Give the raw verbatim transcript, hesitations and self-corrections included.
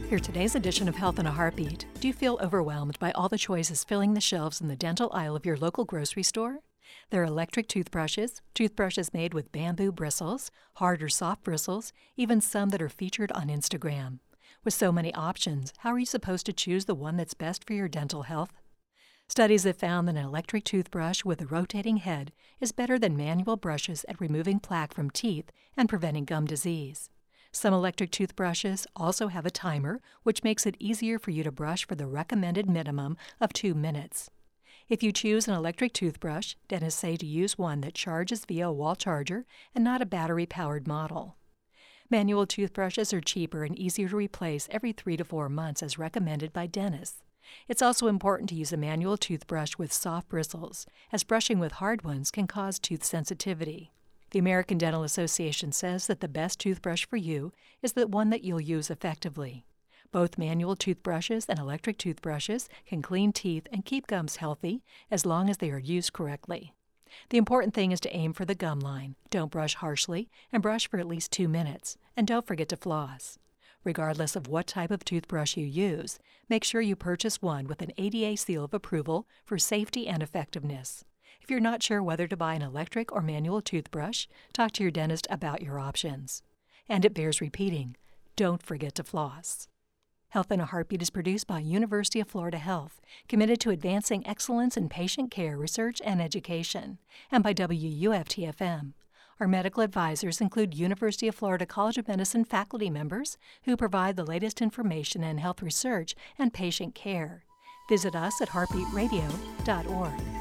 Here today's edition of Health in a Heartbeat. Do you feel overwhelmed by all the choices filling the shelves in the dental aisle of your local grocery store? There are electric toothbrushes, toothbrushes made with bamboo bristles, hard or soft bristles, even some that are featured on Instagram. With so many options, how are you supposed to choose the one that's best for your dental health? Studies have found that an electric toothbrush with a rotating head is better than manual brushes at removing plaque from teeth and preventing gum disease. Some electric toothbrushes also have a timer, which makes it easier for you to brush for the recommended minimum of two minutes. If you choose an electric toothbrush, dentists say to use one that charges via a wall charger and not a battery-powered model. Manual toothbrushes are cheaper and easier to replace every three to four months as recommended by dentists. It's also important to use a manual toothbrush with soft bristles, as brushing with hard ones can cause tooth sensitivity. The American Dental Association says that the best toothbrush for you is the one that you'll use effectively. Both manual toothbrushes and electric toothbrushes can clean teeth and keep gums healthy as long as they are used correctly. The important thing is to aim for the gum line, don't brush harshly, and brush for at least two minutes, and don't forget to floss. Regardless of what type of toothbrush you use, make sure you purchase one with an A D A seal of approval for safety and effectiveness. If you're not sure whether to buy an electric or manual toothbrush, talk to your dentist about your options. And it bears repeating, don't forget to floss. Health in a Heartbeat is produced by University of Florida Health, committed to advancing excellence in patient care, research, and education, and by W U F T F M. Our medical advisors include University of Florida College of Medicine faculty members who provide the latest information in health research and patient care. Visit us at heartbeat radio dot org.